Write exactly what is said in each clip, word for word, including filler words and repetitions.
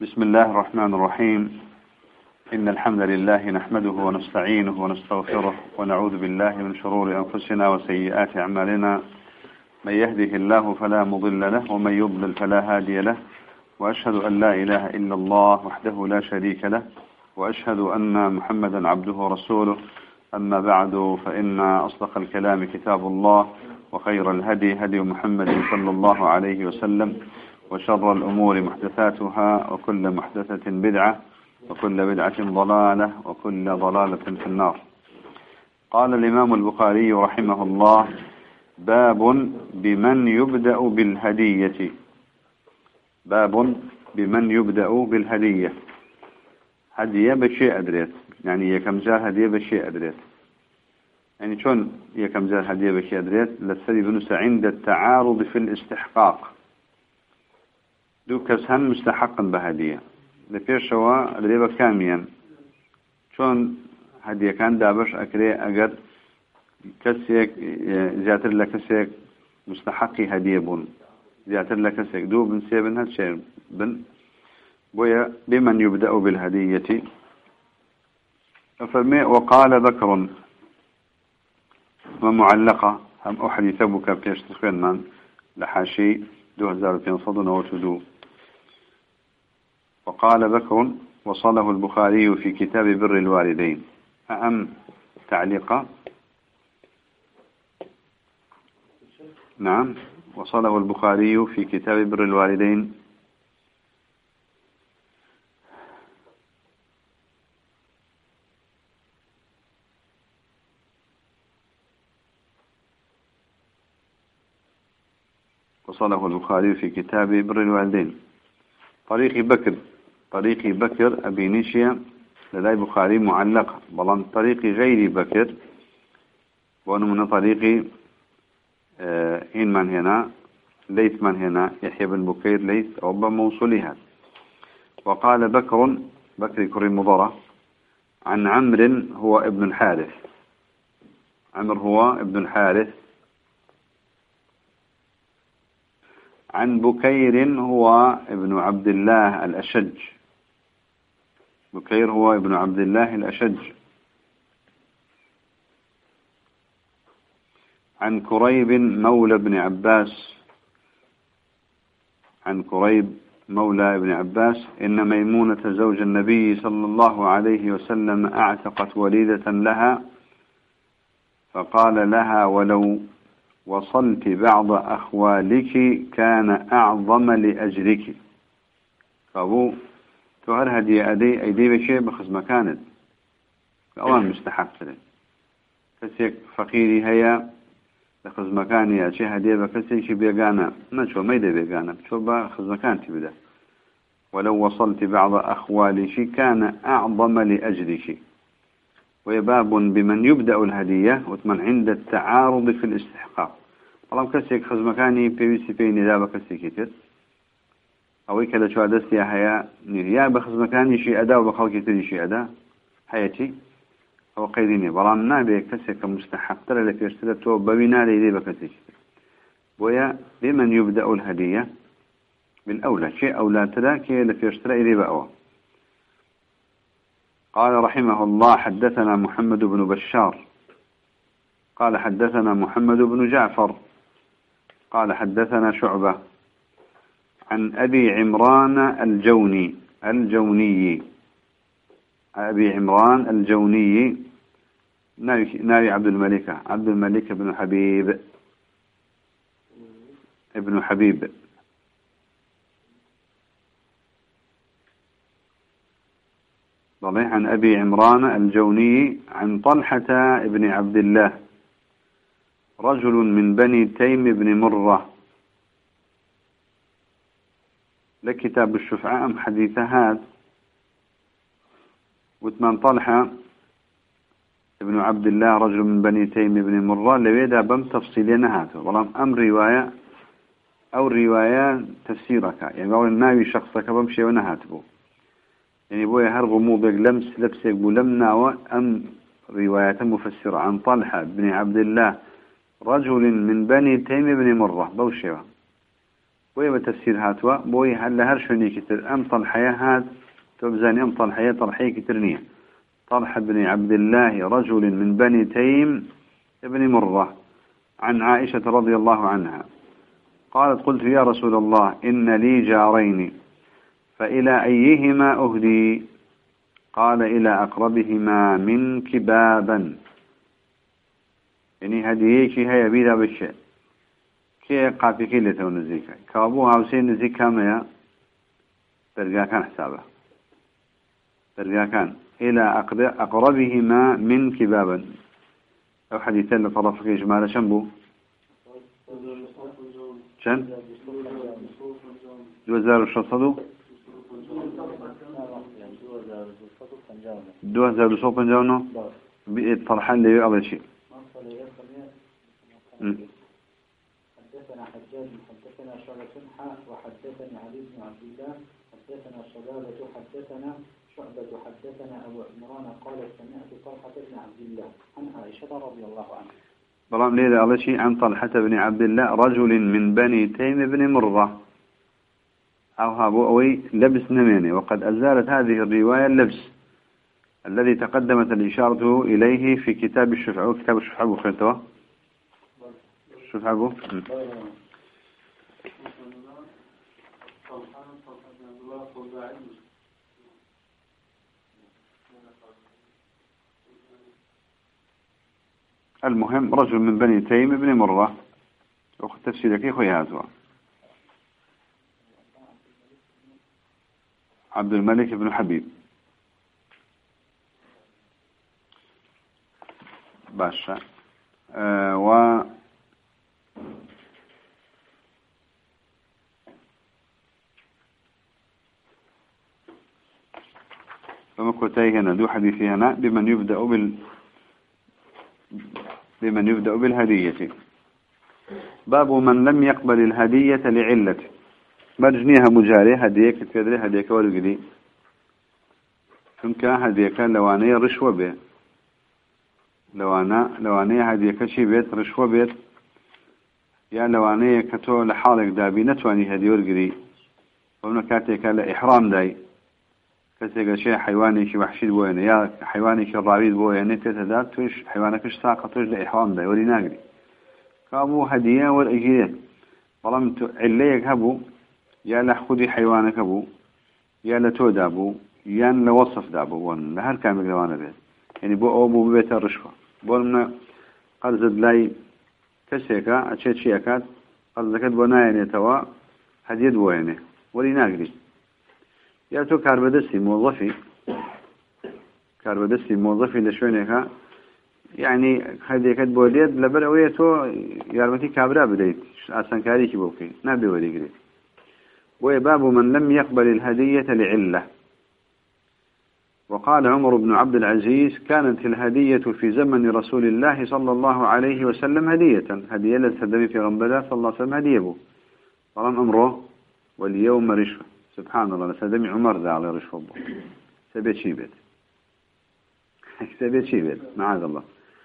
بسم الله الرحمن الرحيم. إن الحمد لله نحمده ونستعينه ونستغفره ونعوذ بالله من شرور أنفسنا وسيئات أعمالنا. من يهده الله فلا مضل له ومن يضلل فلا هادي له، وأشهد أن لا إله إلا الله وحده لا شريك له، وأشهد أن محمدا عبده ورسوله. أما بعد، فإن أصدق الكلام كتاب الله، وخير الهدي هدي محمد صلى الله عليه وسلم، وشر الأمور محدثاتها، وكل محدثة بدعة، وكل بدعة ضلالة، وكل ضلالة في النار. قال الإمام البخاري رحمه الله: باب بمن يبدأ بالهدية. باب بمن يبدأ بالهدية. هدية بشيء أدريت، يعني يكم جار هدية بشيء أدريت، يعني شون يكم جار هدية بشيء أدريت للسري بنس عند التعارض في الاستحقاق. دو كسهن مستحقا بهدية لفيرشوا دريبا كاميا، شون هدية كان دابش أكري أجر كسيك زياتر لكسيك مستحقي هدية بون زياتر لكسيك دو بن سيبن هالشيء بن بويا بمن يبدأ بالهدية. فمي وقال بكر ومعلقة هم أحدث بك بيش تخين من لحاشي دو هزار تنصدن وتدو. وقال بكر وصله البخاري في كتاب بر الوالدين. أم تعليقا؟ نعم، وصله البخاري في كتاب بر الوالدين. وصله البخاري في كتاب بر الوالدين. طريق بكر طريق بكر أبي نشيا لدى البخاري معلق، بلان طريق غير بكر وأنه من طريق آه إن من هنا ليث من هنا يحيى بن بكير ليث أو بموصولها. وقال بكر بكر كريم مضرة عن عمرو هو ابن الحارث. عمرو هو ابن الحارث. عن بكير هو ابن عبد الله الأشج. بكير هو ابن عبد الله الأشج. عن كريب مولى ابن عباس. عن كريب مولى ابن عباس إن ميمونة زوج النبي صلى الله عليه وسلم أعتقت وليدة لها، فقال لها: ولو وصلت بعض أخوالك كان أعظم لأجرك. فأبو تهر هدي أدي أيدي بشيء بخز مكانت أولا مستحق له. كسيك فقيري هيا بخز مكاني يا شيء هدي بكسيك شي بيقانا نشو ما يدي بيقانا شو بخز مكانتي بدا. ولو وصلت بعض أخوالك كان أعظم لأجرك. ويباب بمن يبدأ الهدية وثمن عند التعارض في الاستحقاق. طالما كسيك خز مكاني بيوسي بيني لا بكسيك أو كذا شو أدرس يا هيا يا بخز مكاني شيء أداء وبخلق تري شيء أداء حياتي أو قيديني برام نابي كسيك مستحق ترى لك يشتري ببينا لي بكسيك. ويا بمن يبدأ الهدية بالأولى شيء أولى تراك لك يشتري لي بأوه. قال رحمه الله: حدثنا محمد بن بشار قال حدثنا محمد بن جعفر قال حدثنا شعبة عن أبي عمران الجوني الجوني أبي عمران الجوني ناوي عبد الملك عبد الملك بن حبيب ابن حبيب. عن أبي عمران الجوني عن طلحة ابن عبد الله رجل من بني تيم بن مرة. لكتاب الشفعاء أم حديثهات وثمان طلحة ابن عبد الله رجل من بني تيم بن مرة لويدا بم تفصيلين هاته ولم أم رواية أو رواية تفسيرك، يعني قول الناوي شخصك بمشي ونهاته، يعني بويا هرغو مو بلمس لبسك بلمنا وأم رواية مفسرة عن طلحة بن عبد الله رجل من بني تيم بن مرة بوشيوه بوي بتفسير هاتوا بوي هل هرشوني كتر أم طلحية هات تبزاني أم طلحية طلحية كترنية طلحة بن عبد الله رجل من بني تيم ابن مرة عن عائشة رضي الله عنها قالت قلت يا رسول الله إن لي جارين فإلى أيهما أهدي قال إلى أقربهما منك بابا يعني هديك هي بيدا بالشيء كي قافي كي اللي تون نزيكا كابوها وسين نزيكا ميا برقا كان حسابه برقا كان إلى أقربهما منك بابا أو حديثين لطرفك إجمالا شنبو شن دوزار الشصدو دوزار الشصدو جاونو طرحان لي أول شيء حدثنا حجاج حدثنا شعبة حاء وحدثني علي بن عبد الله حدثنا شبابة حدثنا شعبة حدثنا أبو عمران قال سمعت طلحة بن عبد الله عن عائشة رضي الله عنها برام ليلة على شيء عن طلحة بن عبد الله رجل من بني تيم بن مرة أو هابو أوي لبس نميني وقد أزالت هذه الرواية اللبس الذي تقدمت الإشارة إليه في كتاب الشفعة كتاب الشفعة بخيرته شوف عبو المهم رجل من بني تيم بن مرة وقت تفسيرك يا خوي هذا عبد الملك بن حبيب باشا آه و فمكوتي هنا دو حديثي هنا بمن يبدأ بال بمن يبدأ بالهدية باب من لم يقبل الهدية لعلة مرجنيها مجاري هدية كتدري هدية ورقدي فمك هدية كان لوانية رشوة به لوانا لوانية هدية كشي بيت رشوة بيت يا لوانية كتو لحالك دابي نتواني هدية ورقدي ومن كاتيك لإحرام داي كتيجا شيء حيواني شيء وحشي بوينه يا حيواني شيء رابيد بوينه تتدار توش حيوانك إيش ساقط توش لإحرام ده ولي ناقري كابو هدية والأجيال طالما عليك هبو يا لخذي حيوانك هبو يا لتو دابو يا لوصف دابو ون لهر كامل جوانا بيت يعني بو أبو بيت الرشوة بولنا قرزد لاي كسيكا أشيت شيكات قرزكت بناينه توا هدية بوينه ولي ناقري يا تو كاربدسي موظفي كاربدسي موظفي لشوينك يعني هذه كد بوديت لبرويه تو يارمتي كابرا بديت أصلا كاريكي بوكي نبي ولي قريب وباب من لم يقبل الهدية لعلة وقال عمر بن عبد العزيز كانت الهدية في زمن رسول الله صلى الله عليه وسلم هدية هدية للسدمي في غنبلة صلى الله عليه وسلم هدية بو طالما أمره واليوم رشوة سبحان الله سدمي عمر ذا على رشوة بو سبيت شيبت سبيت شيبت معاذ الله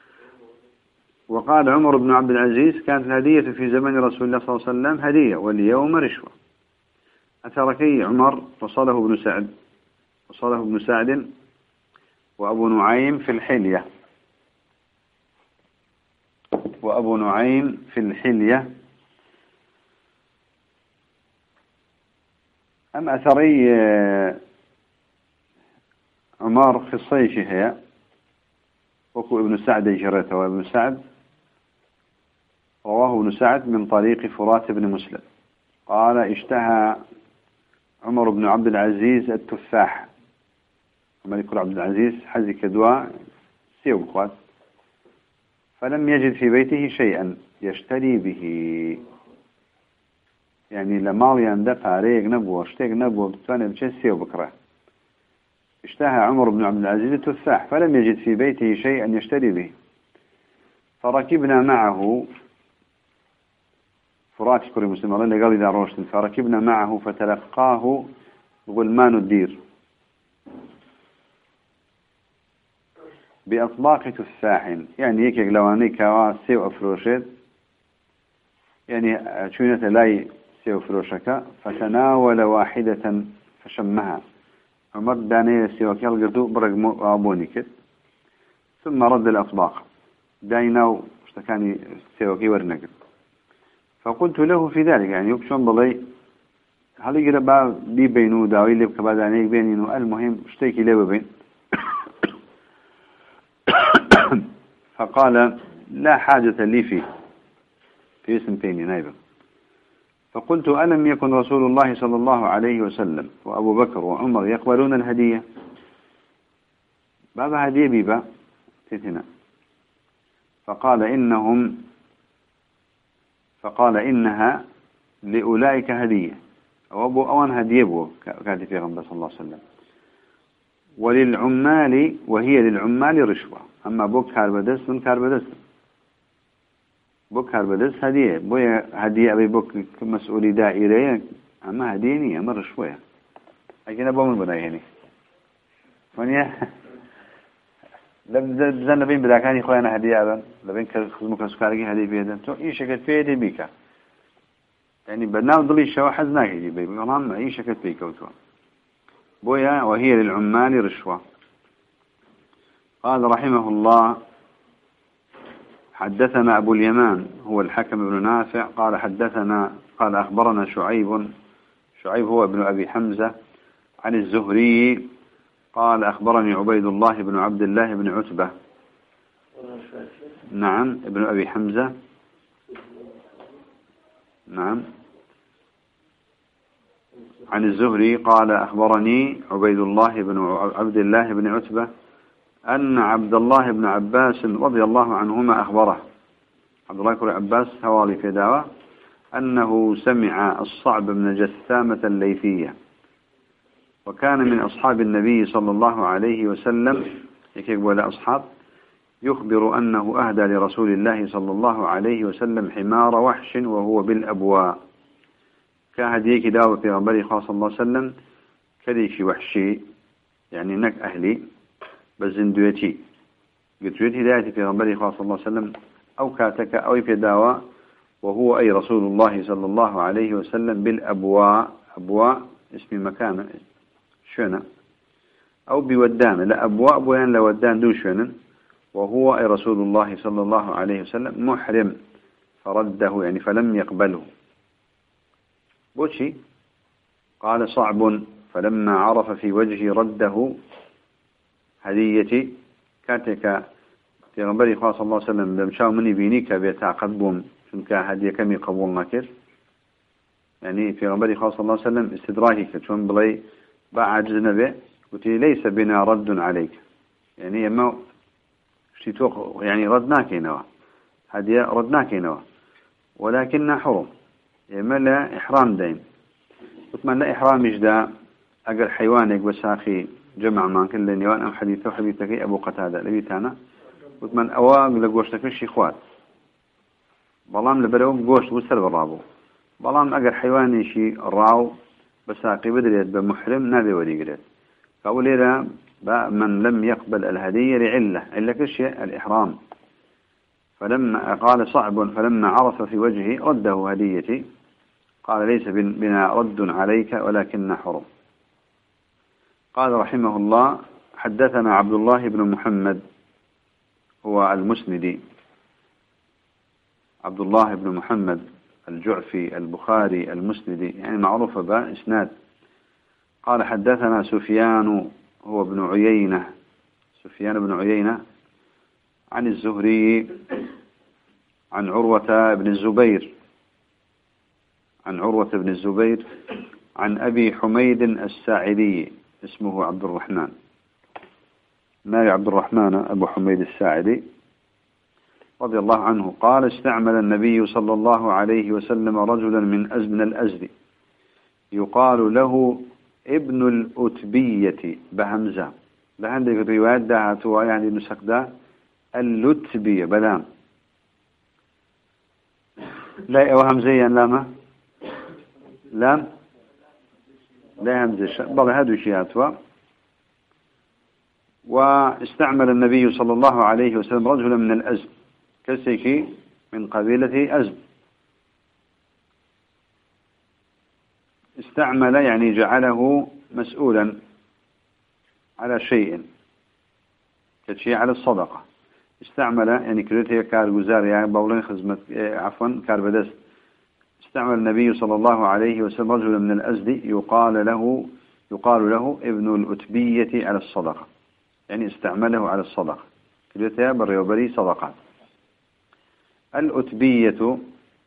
وقال عمر بن عبد العزيز كانت الهدية في زمن رسول الله صلى الله عليه وسلم هدية واليوم رشوة أثركي عمر وصله ابن سعد وصله ابن سعد وأبو نعيم في الحلية وأبو نعيم في الحلية أم أثري عمر في الصيش هي وكو ابن سعد جريته وابن سعد رواه ابن سعد من طريق فرات بن مسلم قال اشتهى عمر بن عبد العزيز التفاح الملك عبد العزيز حزي كدواء سيو بخوات فلم يجد في بيته شيئا يشتري به يعني لمال يندفع ريق نبوه اشتيق نبوه بتواني بشي سيو بكره اشتهى عمر بن عبد العزيز التفاح فلم يجد في بيته شيئا يشتري به فركبنا معه فرات شكري مسلم الله اللي قال إذا روشت فركبنا معه فتلقاه غلمان الدير بأطباق تفاح يعني هيك لواني كواسي وأفروشت يعني شوينة لاي سيو فروشك فتناول واحدة فشمها عمر دانية سيوك يلقردو برق أبوني كت ثم رد الأطباق دايناو اشتكاني سيوكي ورنقل فقلت له في ذلك يعني يكشون بلي هل يقرأ بقى بي بينو داوي اللي بكبادانيك بينينو المهم اشتيكي ليه بين فقال لا حاجة لي فيه في اسم تاني نايبه فقلت ألم يكن رسول الله صلى الله عليه وسلم وأبو بكر وعمر يقبلون الهدية بابا هدية بيبا تتنا فقال إنهم فقال إنها لأولئك هدية أو أبو أوان هدية بو كاتب في غنبة صلى الله عليه وسلم وللعمال وهي للعمال رشوة أما بوك كاربدس من كاربدس بوك كاربدس هدية بويا هدية أبي بوك مسؤولي دائرية أما هديني أما رشوة لكن أبو من بدأ هني ونيا لم زن بين بداكاني خوينا هدية أبا لبين خدمك سكارجي هدية بيدا تو إيش شكل في هدية بيكا يعني بناو ضلي الشوا حزناك يجي بي بغرام إيش شكل بيكا وتو بويا وهي للعمال رشوة. قال رحمه الله حدثنا أبو اليمان هو الحكم بن نافع قال حدثنا قال أخبرنا شعيب شعيب هو ابن أبي حمزة عن الزهري قال أخبرني عبيد الله بن عبد الله بن عتبة نعم ابن أبي حمزة نعم عن الزهري قال أخبرني عبيد الله بن عبد الله بن عتبة أن عبد الله بن عباس رضي الله عنهما أخبره عبد الله بن عباس هوالي في دعوة أنه سمع الصعب بن جثامة الليثية وكان من أصحاب النبي صلى الله عليه وسلم يكتب أصحاب يخبر أنه أهدى لرسول الله صلى الله عليه وسلم حمار وحش وهو بالأبواء كهديك داوة في غنبري صلى الله عليه وسلم كديك وحشي يعني نك أهلي بزندويتي قلت هدايتي في غنبري صلى الله عليه وسلم أو كاتك أو في داوة وهو أي رسول الله صلى الله عليه وسلم بالأبواء أبواء اسم مكان شونا أو بودان لا أبواء بوين لودان دو شونا وهو أي رسول الله صلى الله عليه وسلم محرم فرده يعني فلم يقبله بوشي قال صعب فلما عرف في وجهه رده هديتي كاتك في غنبري صلى الله عليه وسلم بمشاو مني بينيك بيتعقد بهم شنك هدية كمي قبول ناكر يعني في غنبري صلى الله عليه وسلم استدراكي كتشون بلي بعد جنبه قلت ليس بنا رد عليك يعني يما شتوق يعني ردناك نوا هدية ردناك نوا ولكن حرم يما لا إحرام دين قلت من لا إحرام إجداء أقل حيوانك وساخي جمع ما كل نيوان أم حديثه حديثك أبو قتادة لبيتانا قلت من أواق لقوشتك الشيخوات بلام لبرو قوشت وسر بالرابو بلام أقل حيواني شي راو بساقي بدريت بمحرم نابي وليقريت فأقول إذا من لم يقبل الهدية لعلة علة كشيء الإحرام فلما قال صعب فلما عرف في وجهه رده هديتي قال ليس بنا رد عليك ولكن حرم. قال رحمه الله حدثنا عبد الله بن محمد هو المسندي عبد الله بن محمد الجعفي البخاري المسندي يعني معروف بإسناد. قال حدثنا سفيان هو ابن عيينة سفيان بن عيينة عن الزهري عن عروة بن الزبير عن عروة بن الزبير عن أبي حميد الساعدي اسمه عبد الرحمن مالي عبد الرحمن أبو حميد الساعدي رضي الله عنه قال استعمل النبي صلى الله عليه وسلم رجلا من أزمن الأزدي يقال له ابن الأتبية بهمزة بهندك الروايات دعتها يعني نسخ ده اللتبية بلام لا وهمزيا لامه لام لا همزة بل هذا شيئاتها. واستعمل النبي صلى الله عليه وسلم رجلا من الأزد كسيكي من قبيلة أزد استعمل يعني جعله مسؤولا على شيء كشيء على الصدقة. استعمل يعني كريتها كارجزار يعني بولين خدمة عفوا كاربدس. استعمل النبي صلى الله عليه وسلم رجلا من الأزدي يقال له يقال له ابن الأتبية على الصدقة، يعني استعمله على الصدقة كريتها بريوبري صدقات. الأتبية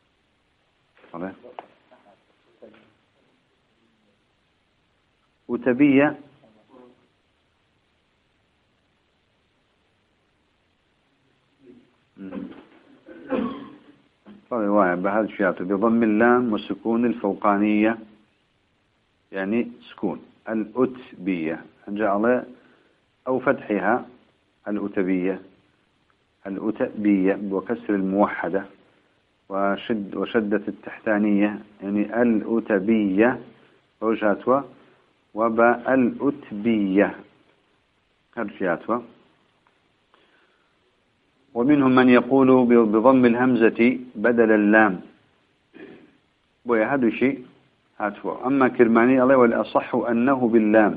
أتبية طبعا بهذا الشيء بضم اللام والسكون الفوقانية يعني سكون الأتبية جعل أو فتحها الأتبية الأتبية وكسر الموحدة وشد وشدة التحتانية يعني الأتبية وجهتها وباء الأتبية هرشياتها. ومنهم من يقول بضم الهمزة بدل اللام وهذا شيء هاتوا. أما كرماني الله والأصح أنه باللام،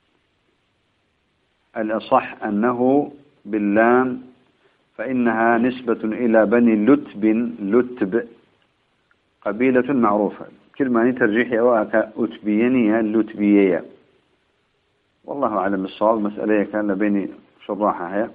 الأصح أنه باللام فإنها نسبة إلى بني لتب لتب قبيلة معروفة. كرماني ترجيحي أواك أتبينية لتبيية والله أعلم الصواب. مسألة كان بين شراحة هي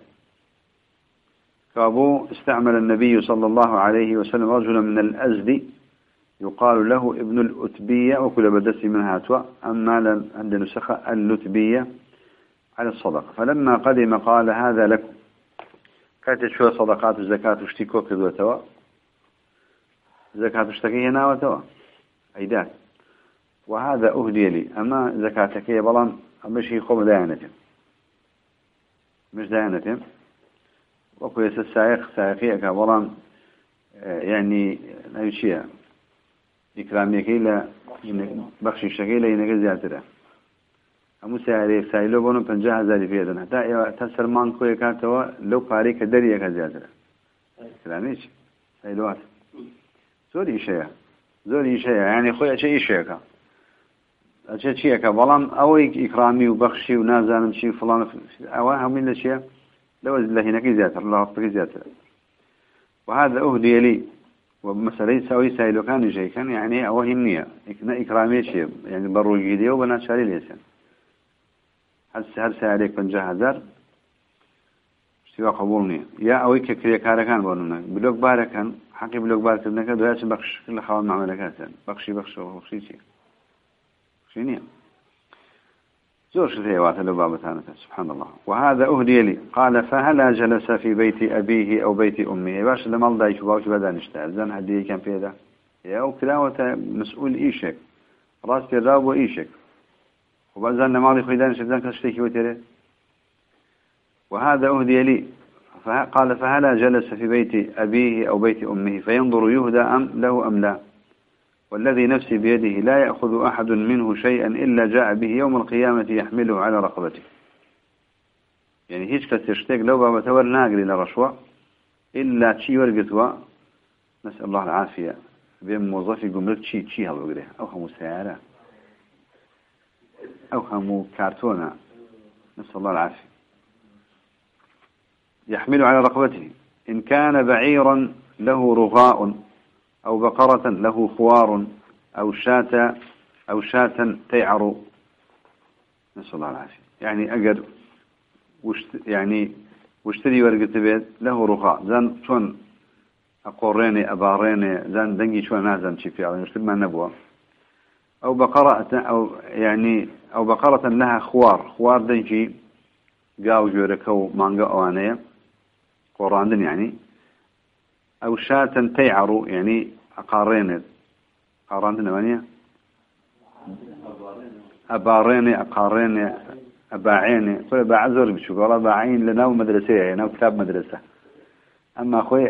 كابو. استعمل النبي صلى الله عليه وسلم رجلا من الأزدي يقال له ابن الأتبية وكل بدسي منها توا. أما عند نسخة اللتبية على الصدقة. فلما قدم قال هذا لكم كانت شوية صدقات الزكاة واشتكوا كذو توا زكاة اشتكي هنا وتوا أيدات وهذا أهدي لي. أما زكاتك هي بلان مش هي خوم داينتهم مش داينتهم وكويس السائق سائقية كبلان يعني نيشيا إكرامي كيلا بخشي شكيلا ينقل زيادة أمو سائلي سائلو بونو بنجاه زادي فيدن حتى تسلمان كوي كانتوا لو قاري كدريا كزيادة إكراميش سائلوات زوري شيء زوري شيء يعني خويا شيء شيء أشياء شيء كبلان أو إكرامي وبخشي ونازل شيء فلان أو هم من الشيء لو الله هناك زيادة الله أكبر زيادة. وهذا أهدي لي ومسألة سوي سائل كان شيء كان يعني أوهمني إكرامي شيء يعني برو جديد وبنات شاري ليسن هل هل سألك بنجاه هزار سوى قبولني يا أوي ككريا كاركان بقولنا بلوك باركان حقي بلوك بارك ابنك دواش بخش كل خوان معملكات بخشي بخش بخشي شيء شنيا زور شيء واتلو بابتانة سبحان الله. وهذا أهدي لي قال فهلا جلس في بيت أبيه أو بيت أمه باش لما الله يشوفه بدأ نشتغل زين هدي كان في هذا يا وكلاوة مسؤول إيشك راس الراب وإيشك وبعدين لما الله يخيدان شدان كشتيك وتره. وهذا أهدي لي قال فهلا جلس في بيت أبيه أو بيت أمه فينظر يهدى أم له أم لا والذي نفسي بيده لا يأخذ أحد منه شيئا إلا جاء به يوم القيامة يحمله على رقبته. يعني هيش كتشتاق لو بابا تور ناقل إلى رشوة إلا تشي ورقتوا نسأل الله العافية بين موظفي قمرت تشي تشي هالوقره أو هم سيارة أو هم كارتونة نسأل الله العافية يحمله على رقبته. إن كان بعيرا له رغاء أو بقرة له خوار أو شاة أو شاة تيعر نسأل الله العافية. يعني أجر وشت يعني واشتري ورقة بيت له رخاء زان شون أقوريني أباريني زان دنجي شون نازن شي فيها يشتري ما نبوه. أو بقرة أو يعني أو بقرة لها خوار خوار دنجي جاو جوركو مانجا أوانية قراندن يعني. أو شاة تيعر يعني أقارين قارن ثمانية أبارين أقارين أباعين كل بعذر بشو والله باعين لنا مدرسة يعني أو كتاب مدرسة. أما أخوي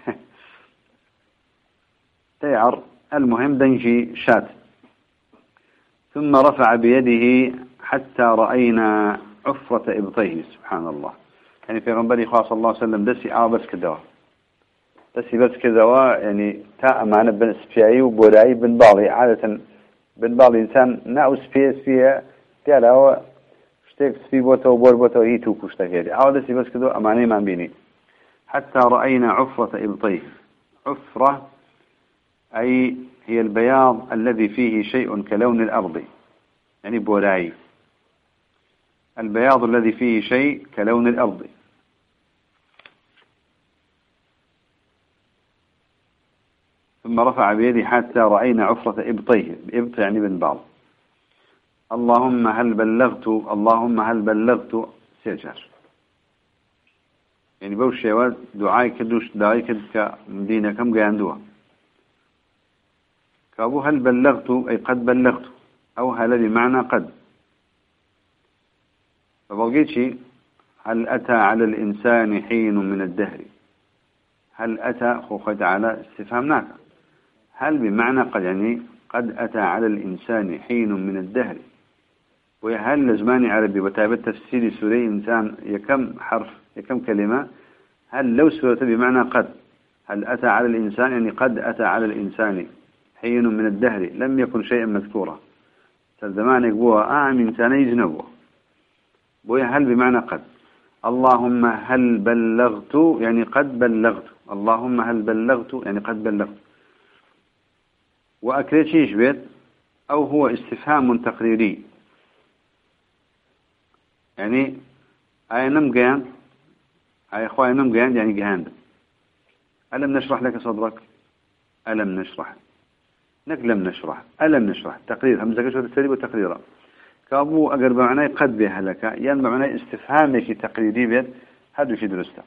تيعر المهم دنجي شات. ثم رفع بيده حتى رأينا عفرة إبطيه سبحان الله. يعني في غنبري خاص الله عليه وسلم دسي آه بس كدوا دسي بس كدوا يعني تاء معنا بن سفياي وبوراي بن باضي عادة بنبال إنسان ناوس فيه فيه قال هو اشتك في بوته وبور بوته هي توكو اشتكي عاود سي بس كده أماني ما بيني حتى رأينا عفرة إبطيه عفرة أي هي البياض الذي فيه شيء كلون الأرض يعني بولاي البياض الذي فيه شيء كلون الأرض ثم رفع بيدي حتى رأينا عفرة إبطيه إبط يعني بنبال اللهم هل بلغت اللهم هل بلغت سيجر يعني بوش شيوات دعاي كدوش دعاي كد كمدينة كم جاندوها كابو هل بلغت أي قد بلغت أو هل بمعنى قد فبقيت شيء هل أتى على الإنسان حين من الدهر هل أتى خوخت على استفهامناك هل بمعنى قد يعني قد أتى على الإنسان حين من الدهر وهل لزمان عربي وتابت تفسير سورة إنسان يكم حرف يكم كلمة هل لو سورة بمعنى قد هل أتى على الإنسان يعني قد أتى على الإنسان حين من الدهر لم يكن شيئا مذكورا فالزمان يقوى آعم إنسان يجنبه بويا هل بمعنى قد اللهم هل بلغت يعني قد بلغت اللهم هل بلغت يعني قد بلغت وأكريت شيش بيت أو هو استفهام تقريري يعني أي نم جيان أي أخوة نم جيان يعني جهان ألم نشرح لك صدرك ألم نشرح نك لم نشرح ألم نشرح تقرير همزة كشوة التسريب والتقرير كابو أقر بمعنى قد بها لك يعني بمعنى استفهامك تقريري بيت هذا في درسته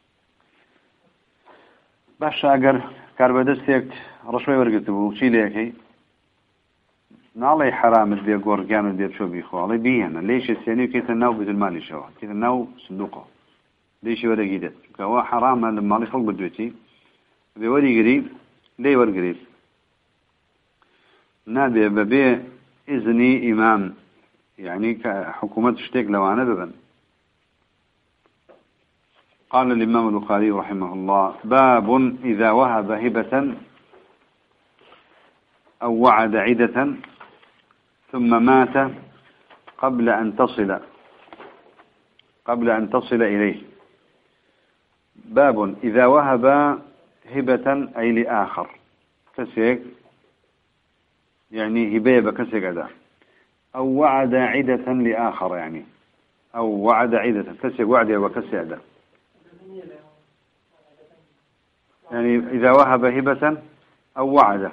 باش أقر كاربدستيك رشوي ورقتبو شي ليكي نالي حرام البيع قرقان البيع شو بيخو علي بيهنا ليش السيني كيف الناو بيت المال شو كيف الناو صندوقه ليش ولا جيدت كوا حرام المال خلق بدوتي بيوري قريب ليه ور قريب نابي ببيع إذني إمام يعني كحكومة تشتيك لو أنا ببن قال الإمام البخاري رحمه الله باب إذا وهب هبة أو وعد عدة ثم مات قبل أن تصل قبل أن تصل إليه باب إذا وهب هبة أي لآخر كسيك يعني هبية بكسيك أداء أو وعد عدة لآخر يعني أو وعد عدة كسيك وعد وكسيك أداء يعني إذا وهب هبة أو وعد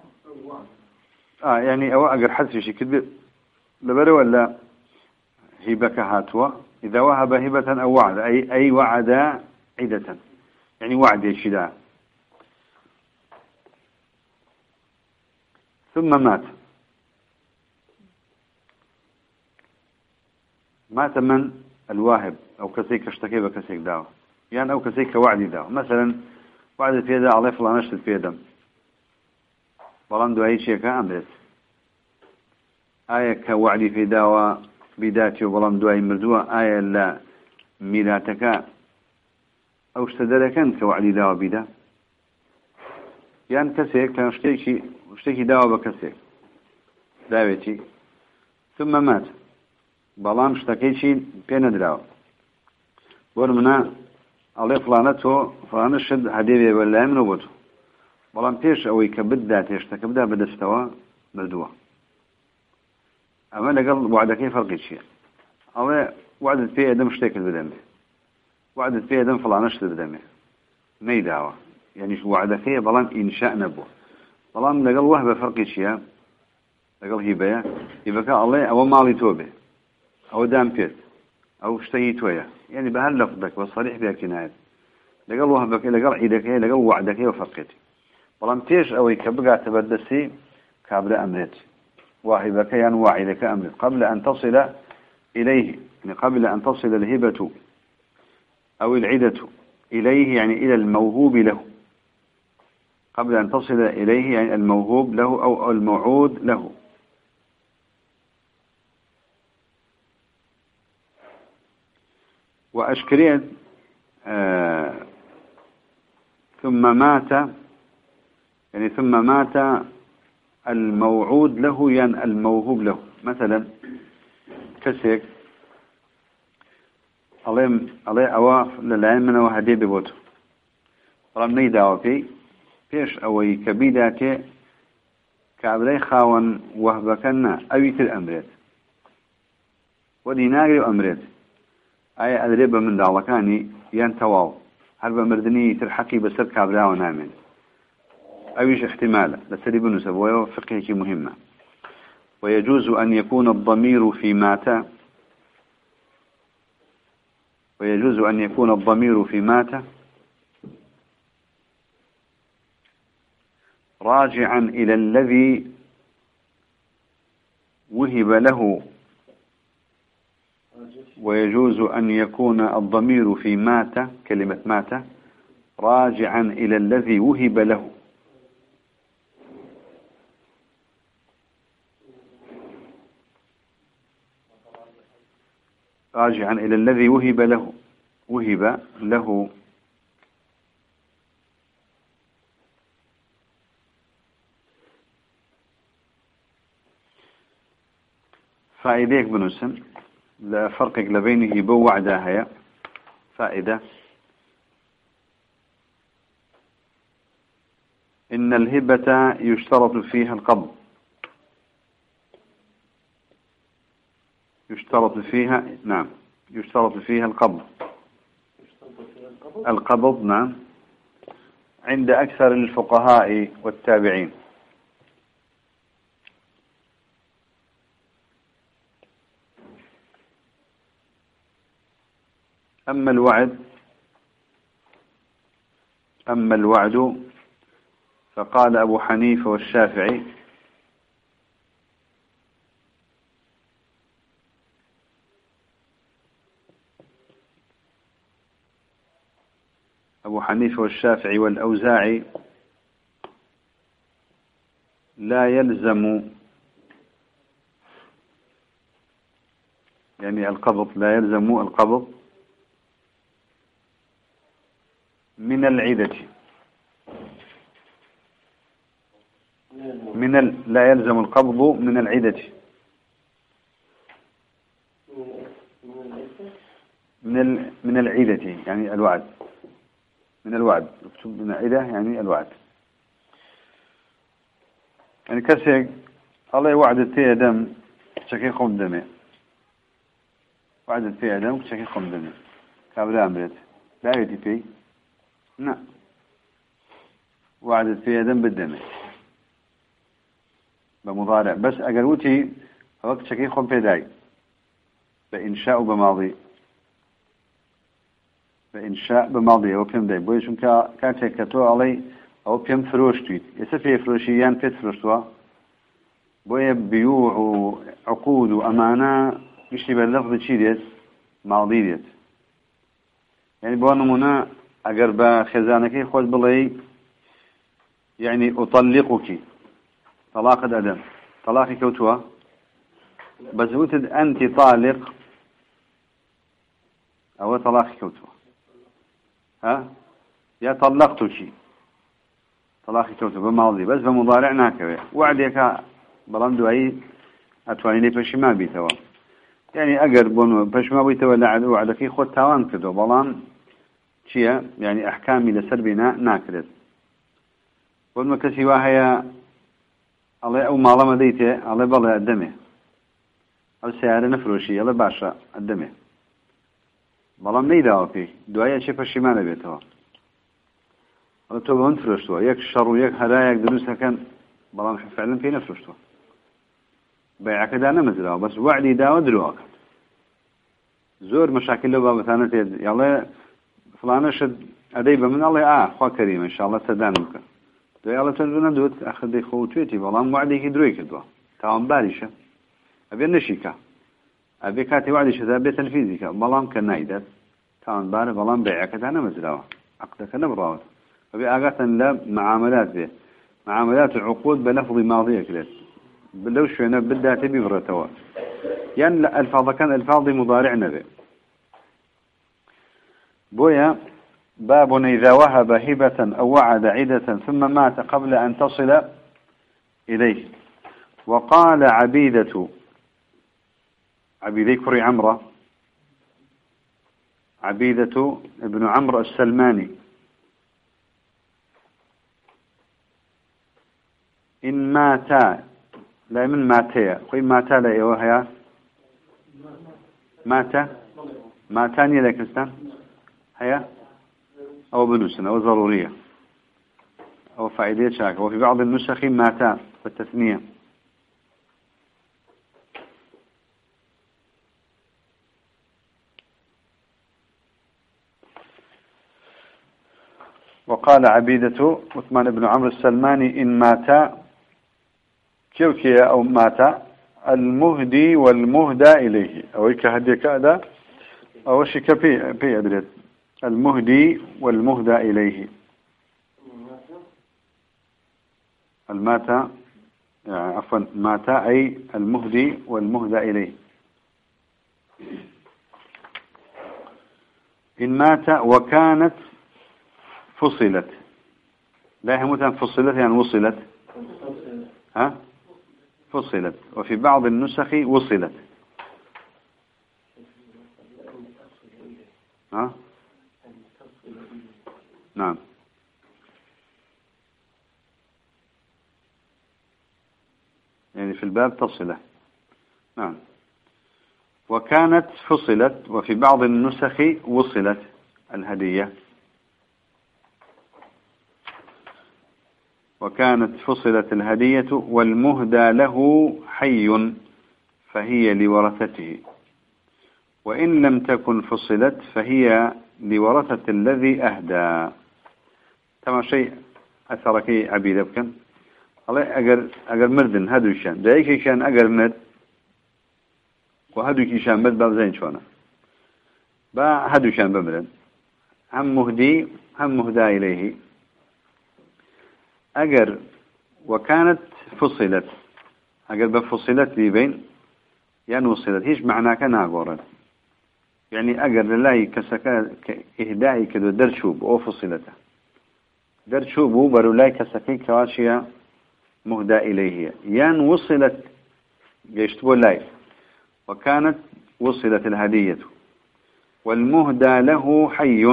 آه يعني أو أقر حدث شيء كذب لبرو ولا هبك هاتوا إذا وهب هبة أو وعد أي أي وعد عدة يعني وعد الشداء ثم مات مات من الواهب أو كسيك اشتكي بكسيك داو يعني أو كسيك وعد داو مثلا وعد في يدا عليه فلان اشتد في يدم بلان أي شيء كأمرت آية كوعدي في داوى بداتي وبلان دواي مردوة آية لا ميلاتك أو اشتدلكن كوعدي داوى بدا يعني كسيك كان اشتكي اشتكي داوى بكسيك داويتي ثم مات بلان اشتكيشي بين دراوى ورمنا عليه فلانته فلان الشد حديبي ولا من وبته بلان بيش أو يكبد تيشتك بدا بدستوا مردوة أما لقل وعدك كيف فرق الشيء أو وعدت فيه أدم اشتكل بدمه وعدت فيه أدم فلان اشتد بدمه ما يدعوه يعني شو وعدك فيه بلان إنشاء نبوه بلان لقل وهبة فرق الشيء لقل هبايا يبقى الله أو مالي توبه أو دام بيت أو اشتهيت وياه يعني بهال لفظك والصريح بها كناية لقل وهبك لقل عيدك لقل وعدك وفرقتي بلان تيش أو يكبقى تبدسي قبل أمرت واهبك يعني وعدك أمرت قبل أن تصل إليه يعني قبل أن تصل الهبة أو العدة إليه يعني إلى الموهوب له قبل أن تصل إليه يعني الموهوب له أو الموعود له وأشكريت آه ثم مات يعني ثم مات الموعود له يعني الموهوب له. مثلا كسيك الله الله أواف للعين من وهدي ببوته رم نيدا وفي فيش أوي كبيداتي كابلي خاون وهبكنا أويت الأمريت وديناغي وأمريت أي أدريبه من دعوكاني ينتواو هل بمردني تلحقي بسر كابلا ونامن أويش احتمالا لسري بن سبويه فقهك مهمة. ويجوز أن يكون الضمير في مات ويجوز أن يكون الضمير في مات راجعا إلى الذي وهب له. ويجوز أن يكون الضمير في مات كلمة مات راجعا إلى الذي وهب له. راجعا إلى الذي وهب له وهب له فائديك بنسم لا فرق بينه بو وعدها هي فائدة. إن الهبة يشترط فيها القبض يشترط فيها نعم يشترط فيها القبض القبض نعم عند أكثر الفقهاء والتابعين. أما الوعد أما الوعد فقال أبو حنيفة والشافعي أبو حنيفة والشافعي والأوزاعي لا يلزم يعني القبض لا يلزم القبض من العدة من ال... لا يلزم القبض من العدة من ال... من العدة يعني الوعد من الوعد مكتوب من العدة يعني الوعد يعني كسيك الله وعد تي دم شكي قوم دمي وعد تي دم شكي قوم دمي كابلا أمرت لا يدي فيه نعم وعدت فيها دم بالدم بمضارع بس أقلوتي وقت شكي خم في داي بإنشاء بماضي بإنشاء بماضي أو بيم داي بويشون كا كاتي كتو علي أو بيم فروش تيت يسفي فروشيان فيت فروشتوا بويا بيوع وعقود وأمانة يشتي باللفظ تشيديت ماضي ديت يعني بوانمونا اگر با خزانك خود بلي يعني اطلقك طلاق الادم طلاق كوتوا بس وتد انت طالق او طلاق كوتوا ها يا طلقتك طلاق كوتوا بماضي بس بمضارع هكذا وعدك بلندو اي اتواني لي بشما بيتوا يعني اگر بون بشما بيتوا لا وعدك خود تاوان كدو بلان شيء يعني أحكامي لسر بناء ناكرت والما كسيوا هي الله أو معلومة ديته الله بالله الدمه أو سيارة نفروشي الله باشا الدمه بلام نيدا فيه دعاء شيء فشيمان بيته الله توبه نفروشتوا يك شر ويك هدايا دروسها كان بلام فعلا في نفروشتوا بيع كذا أنا مزرعه بس وعدي دا ودروك زور مشاكل له بابتنا تيد يلا فلانة شد أديبه من الله آه خوا كريم إن شاء الله تدانوك دوي الله تدونا دوت أخذ خوتويتي والله وعدي هدروي كدوا تاهم بارشة أبي نشيكا أبي كاتي وعدي شذا أبي تنفيذك بلام كنايدات تاهم بار بلام بيعك أنا مزراوة عقدك نبراوة أبي آقاتا لا معاملات به معاملات العقود بلفظ ماضية كده بلو شوينا بدها تبي برتوا يعني الفاظ كان الفاظ مضارعنا به بويا باب إذا وهب هبة أو وعد عدة ثم مات قبل أن تصل إليه. وقال عبيدة عبيدة كري عمرة عبيدة ابن عمرو السلماني إن ماتا لا من ماتيا قل ماتا لا إيوهيا ماتا ماتاني لكستان هيا أو بنوسنا أو ضرورية أو فائدة شاكة. وفي بعض النسخ ماتا والتثنية. وقال عبيدة عثمان بن عمرو السلماني إن ماتا كيوكيا أو ماتا المهدي والمهدى إليه أو كهدي كأدا أو شك بي بي أدريت المهدي والمهدى إليه. الماتا يعني عفوا ماتا أي المهدي والمهدى إليه. إن مات وكانت فصلت لا هي متى فصلت يعني وصلت ها فصلت. وفي بعض النسخ وصلت ها نعم. يعني في الباب تصله نعم. وكانت فصلت. وفي بعض النسخ وصلت الهدية. وكانت فصلت الهدية والمهدى له حي فهي لورثته. وإن لم تكن فصلت فهي لورثة الذي أهدى. تمام شيء أثرك عبيد بكن الله أجر أجر مردن هدو شان دايك شان أجر مرد وهدو كيشان مرد بابزين شوانا با هدو شان بمرد هم مهدي هم مهدى إليه. أجر وكانت فصلت أجر بفصلت لي بين يعني وصلت هيش معناه كنا قرن يعني أجر لله كسكا إهدائي كدو درشوب أو فصلته درشوبه برولای كسكي كواشيا مهدى إليه يان وصلت جيشتبو لاي. وكانت وصلت الهدية والمهدى له حي.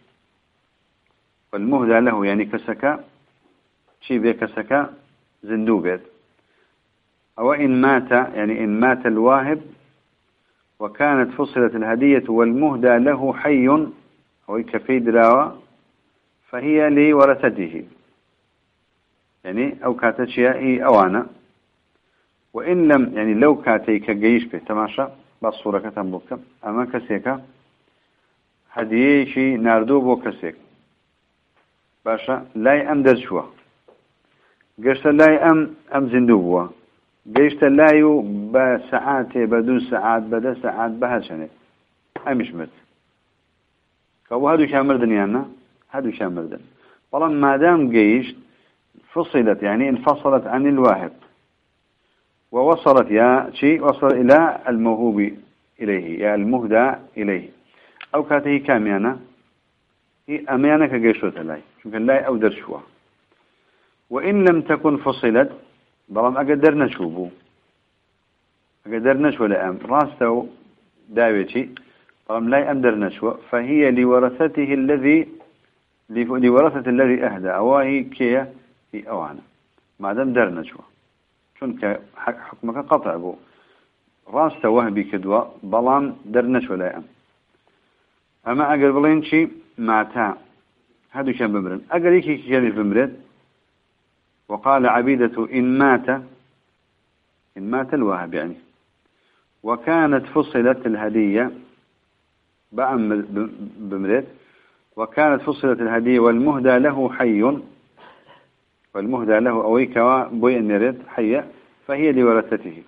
والمهدى له يعني كسكا شي بي كسكا زندوبت. أو إن مات يعني إن مات الواهب وكانت فصلت الهدية والمهدى له حي أو كفيد راوة فهي لورثته يعني أو كاتشياء أوانا. وإن لم يعني لو كاتي كجيش به تماشى بالصورة كتنبوكم أما كسيكا هديه شي ناردو بو كسيك باشا لا أم درشوا قشت لا أم أم زندوبوا قشت لا يو بساعات بدون ساعات بدا ساعات بهالشنة أمش مت كو هادو شامردن يعني هادو شامردن طالما ما دام جيش فصلت يعني انفصلت عن الواهب ووصلت يا شيء وصل إلى الموهوب إليه يا المهدى إليه أو كاته كاميانا هي أمانة كجيشوت الله شوف الله أو درشوا. وإن لم تكن فصلت برام أقدر نشوبه أقدر نشوى لأم راسته داويتي برام لا أقدر نشوى فهي لورثته الذي لورثة الذي أهدى أواهي كي في أوانا ما دام در نشوى شونك حكمك قطع بو راسته وهبي كدوا بلام در نشوى لأم. أما أقل بلين شي ماتا هادو كان بمرن أقل يكي كان بمرن. وقال عبيدة إن مات إن مات الواهب يعني وكانت فصلت الهدية بأم بمرن وكانت فصلت الهدية والمهدى له حي والمهدى له أويكوا بوي النرد حي فهي لورثته.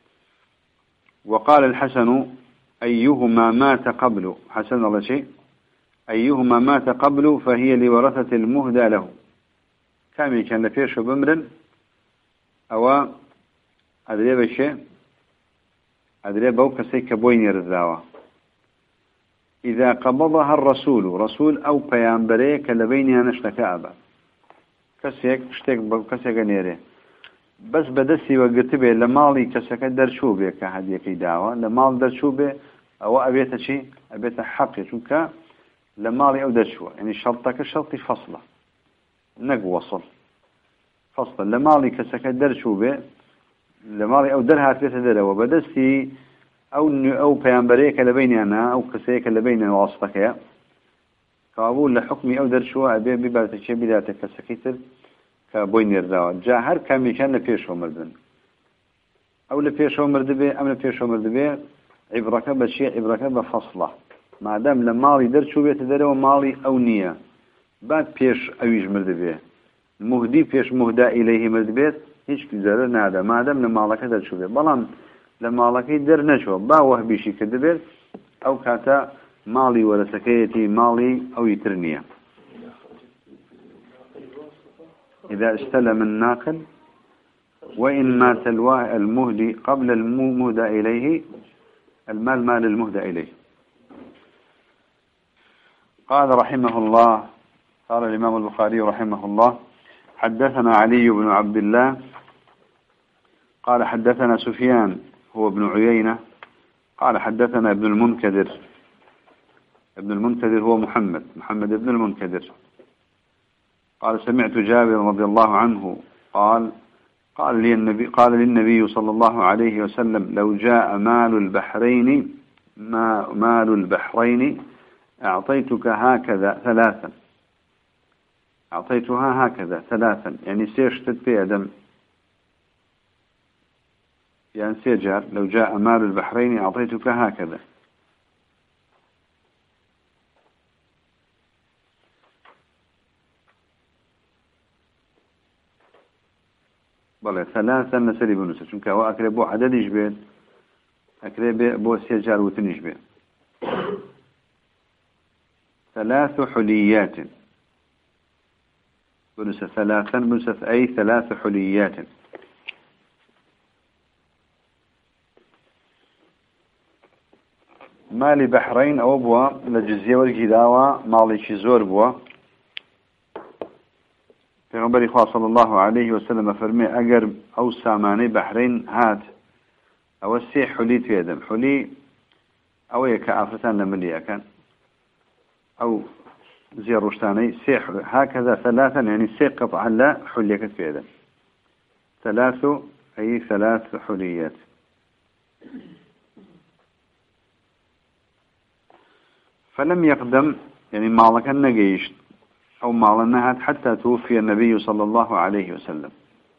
وقال الحسن أيهما مات قبل حسن الله شيء أيهما مات قبل فهي لورثة المهدى له كامي كان لفيش بمرن أو أدري بشيء أدري بوك سيك بوين رذاوة إذا قبضها الرسول رسول أو بيامبريك لبينها نشتك أبا كسيك اشتك كسيك نيري بس بدسي وقتبه لمالي كسك درشو به كهديه كيداوا لمال درشو به او ابيته شيء ابيته حق شوكا لمالي او درشو يعني شرطك شرطي فصله نق وصل فصل لمالي كسك درشو به لمالي او درها بيت دروا وبدسي او او بيامبريك لبيني انا او كسيك لبيني واسطك كابول لحكمي او درشو ابي ببالتك شيء بداتك كسكيتر كبوين الروا جاء هر كم كان لفيش مردن أو لفيش مرد به أم لفيش مرد به عبرك بشيء عبرك بفصله ما دام لمالي در شو بيت در ومالي أو نية بعد فيش أويج مرد به مهدي فيش مهدا إليه مرد به هيش كذا نادا ما دام لمالك در شو به بلان لمالك در نشوا باوه بيشي كدبر أو كاتا مالي ولا سكيتي مالي أو يترنيه إذا استلم الناقل وإن مات المهدي قبل المهدى إليه المال مال المهدى إليه. قال رحمه الله قال الإمام البخاري رحمه الله حدثنا علي بن عبد الله قال حدثنا سفيان هو ابن عيينة قال حدثنا ابن المنكدر ابن المنكدر هو محمد محمد ابن المنكدر قال سمعت جابر رضي الله عنه قال قال لي النبي قال للنبي صلى الله عليه وسلم لو جاء مال البحرين ما مال البحرين أعطيتك هكذا ثلاثا أعطيتها هكذا ثلاثا يعني سيشتد في أدم يعني سيجار لو جاء مال البحرين أعطيتك هكذا بله ثلاثة نسلي بنوسة شنك هو أكربو عدد يشبه أكربو سيجار وتن يشبه ثلاث حليات بنوسة ثلاثا بنوسة أي ثلاث حليات مالي بحرين أو بوا لجزية والجداوة مالي شزور بوا پیغمبر خواه صلى الله عليه وسلم فرمي اگر او ساماني بحرين هات او السي حلي تيدم حلي او يكا افرتان لملي اكان او زي رشتاني سي هكذا ثلاثا يعني سي قطعا لا حليك تيدم ثلاث اي ثلاث حليات فلم يقدم يعني مالك النقيش أو مالنها حتى توفي النبي صلى الله عليه وسلم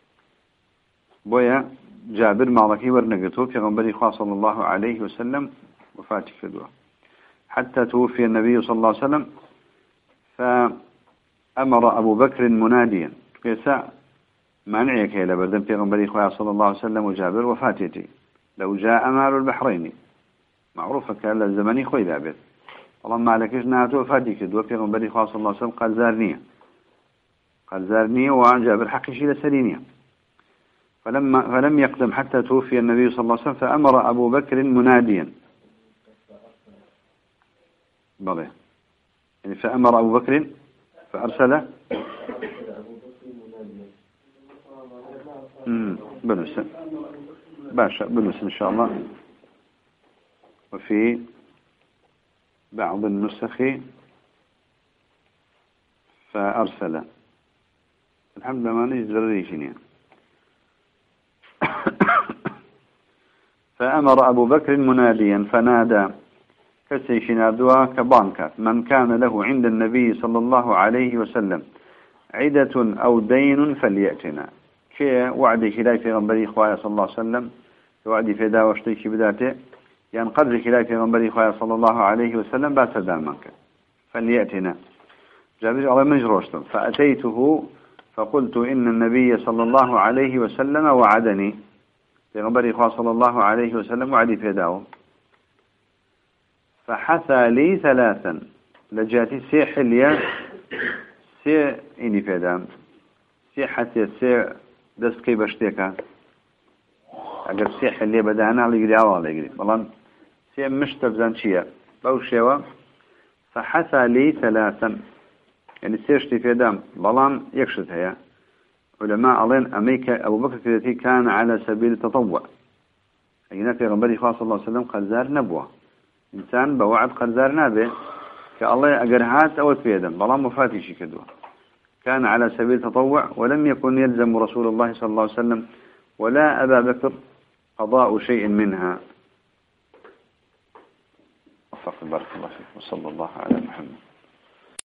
بويا جابر مالكي ورنقته في غنبري خواه صلى الله عليه وسلم وفاتك فدوه حتى توفي النبي صلى الله عليه وسلم فأمر أبو بكر مناديا كيسا مانعيك إلى بردن في غنبري خواه صلى الله عليه وسلم وجابر وفاتتي لو جاء مال البحرين معروفة كان الزمني خوي ذابر والله ما عليكش ناتو فاديك دو في غنبري خواه صلى الله عليه وسلم قال زارنية قال زارنية وعن جابر حقي شيء لسلينية فلما فلم يقدم حتى توفي النبي صلى الله عليه وسلم فأمر أبو بكر مناديا بلى يعني فأمر أبو بكر فأرسل بنوس باشا بنوس إن شاء الله وفي بعض النسخ فأرسل الحمد لله ما نجد الريشين فأمر أبو بكر مناديا فنادى كسيشنا دوا كبانكات من كان له عند النبي صلى الله عليه وسلم عدة أو دين فليأتنا كي وعدي خلاي في غنبري إخوائي صلى الله عليه وسلم وعدي في داوشتيك بذاته يعني قدر خلاف في غنبري إخوائي صلى الله عليه وسلم بات دامك فليأتنا جابر على مجروشتم فأتيته فقلت إن النبي صلى الله عليه وسلم وعدني في غنبري إخوائي صلى الله عليه وسلم وعدي في داو فحثى لي ثلاثا لجاتي سي حليا سي إني في دام سي حتى سي دست كي بشتيكا أقر سي حليا بدانا على يقري عوالي يقري بلان سي مشتبزان شيئا بوشيوا فحثى لي ثلاثا يعني سيشتي في دام بلان يكشت هيا علماء ألين أمريكا أبو بكر الذي كان على سبيل التطوع أينا في غنبري صلى الله عليه وسلم قرزار نبوة إنسان بوعد قرزار نابه كالله أجرهات أو تفيدا بلا مفاتيش كدوه كان على سبيل التطوع ولم يكن يلزم رسول الله صلى الله عليه وسلم ولا أبا بكر قضاء شيء منها. وفق بارك الله فيك وصلى الله على محمد.